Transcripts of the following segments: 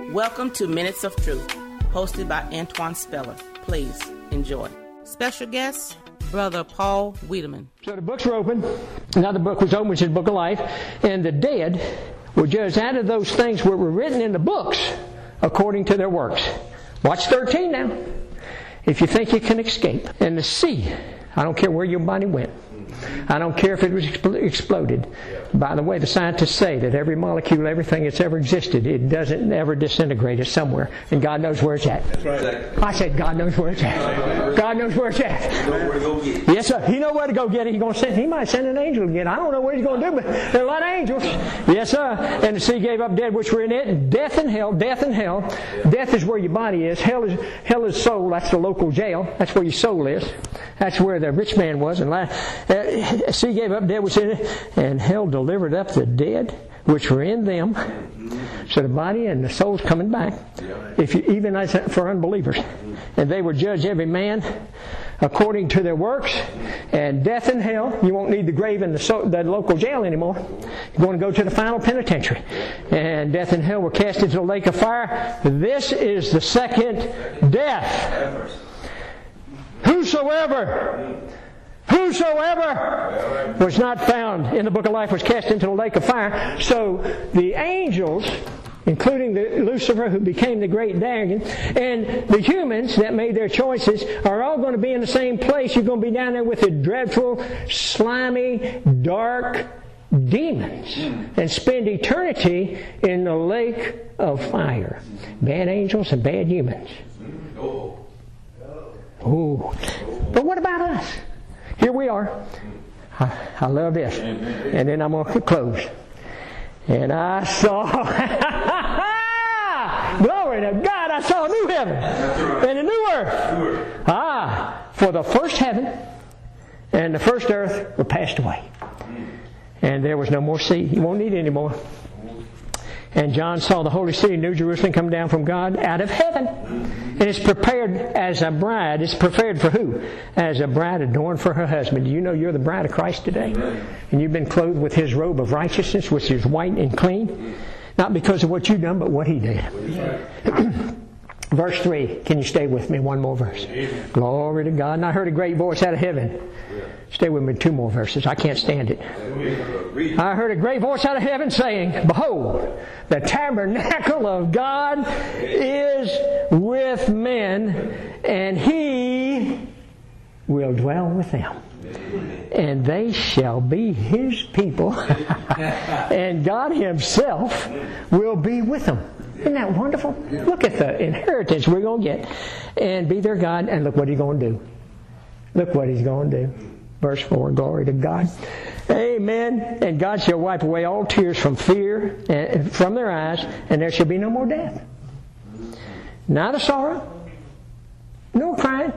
Welcome to Minutes of Truth, hosted by Antoine Speller. Please enjoy. Special guest, Brother Paul Wiedemann. So the books were open. Another book was open, which is the Book of Life. And the dead were judged out of those things that were written in the books according to their works. Watch 13 now. If you think you can escape. And the sea, I don't care where your body went. I don't care if it was exploded. By the way, the scientists say that every molecule, everything that's ever existed, it doesn't ever disintegrate. It's somewhere. And God knows where it's at. That's right. I said God knows where it's at. God knows where it's at. Yes, sir. He knows where to go get it. He might send an angel to get it. I don't know what he's going to do, but there are a lot of angels. Yes, sir. And the sea gave up dead which were in it. Death and hell. Death and hell. Death is where your body is. Hell is soul. That's the local jail. That's where your soul is. That's where the rich man was. And sea gave up dead which were in it, and hell delivered up the dead which were in them. So the body and the soul's coming back, even as for unbelievers. And they were judged every man according to their works. And death and hell, you won't need the grave in the local jail anymore. You're going to go to the final penitentiary. And death and hell were cast into the lake of fire. This is the second death. Whosoever was not found in the book of life was cast into the lake of fire. So the angels, including Lucifer, who became the great dragon, and the humans that made their choices, are all going to be in the same place. You're going to be down there with the dreadful, slimy, dark demons and spend eternity in the lake of fire. Bad angels and bad humans. Oh. But what about us? Here we are. I love this. And then I'm going to close. And I saw, glory to God, I saw a new heaven and a new earth. For the first heaven and the first earth were passed away. And there was no more sea. You won't need it anymore. And John saw the holy city, New Jerusalem, come down from God out of heaven. And it's prepared as a bride. It's prepared for who? As a bride adorned for her husband. Do you know you're the bride of Christ today? And you've been clothed with His robe of righteousness, which is white and clean. Not because of what you've done, but what He did. Verse 3. Can you stay with me? One more verse. Glory to God. And I heard a great voice out of heaven. Stay with me 2 more verses. I can't stand it. I heard a great voice out of heaven saying, Behold, the tabernacle of God is with men, and He will dwell with them. And they shall be His people, and God Himself will be with them. Isn't that wonderful? Look at the inheritance we're going to get. And be their God, and look what He's going to do. Look what He's going to do. Verse 4, glory to God. Amen. And God shall wipe away all tears from fear and from their eyes, and there shall be no more death. Neither sorrow, nor crying.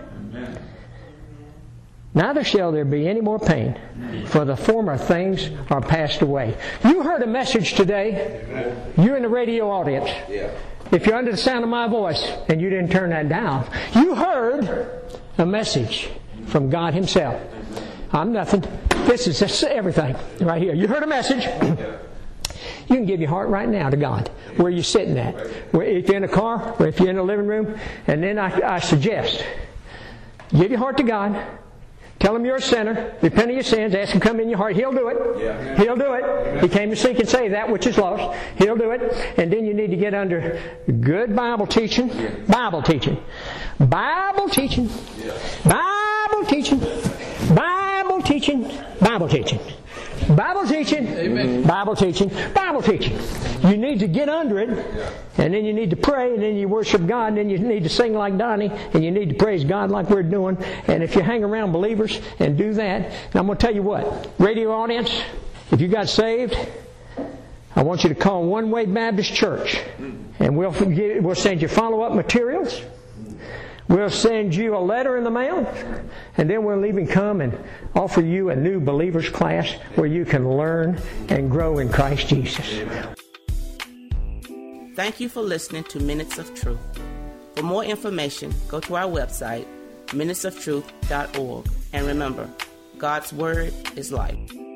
Neither shall there be any more pain, for the former things are passed away. You heard a message today. You're in the radio audience. If you're under the sound of my voice, and you didn't turn that down, you heard a message from God Himself. I'm nothing. This is just everything right here. You heard a message. You can give your heart right now to God. Where you're sitting at. If you're in a car, or if you're in the living room. And then I suggest, give your heart to God. Tell Him you're a sinner. Repent of your sins. Ask Him to come in your heart. He'll do it. He'll do it. He came to seek and save that which is lost. He'll do it. And then you need to get under good Bible teaching. Bible teaching. Bible teaching. Bible teaching. Bible teaching. Bible teaching. Bible teaching. Amen. Bible teaching. Bible teaching. You need to get under it, and then you need to pray, and then you worship God, and then you need to sing like Donnie, and you need to praise God like we're doing. And if you hang around believers and do that, and I'm going to tell you what, radio audience, if you got saved, I want you to call One Way Baptist Church, and we'll send you follow-up materials. We'll send you a letter in the mail, and then we'll even come and offer you a new believers class where you can learn and grow in Christ Jesus. Thank you for listening to Minutes of Truth. For more information, go to our website, minutesoftruth.org. And remember, God's Word is life.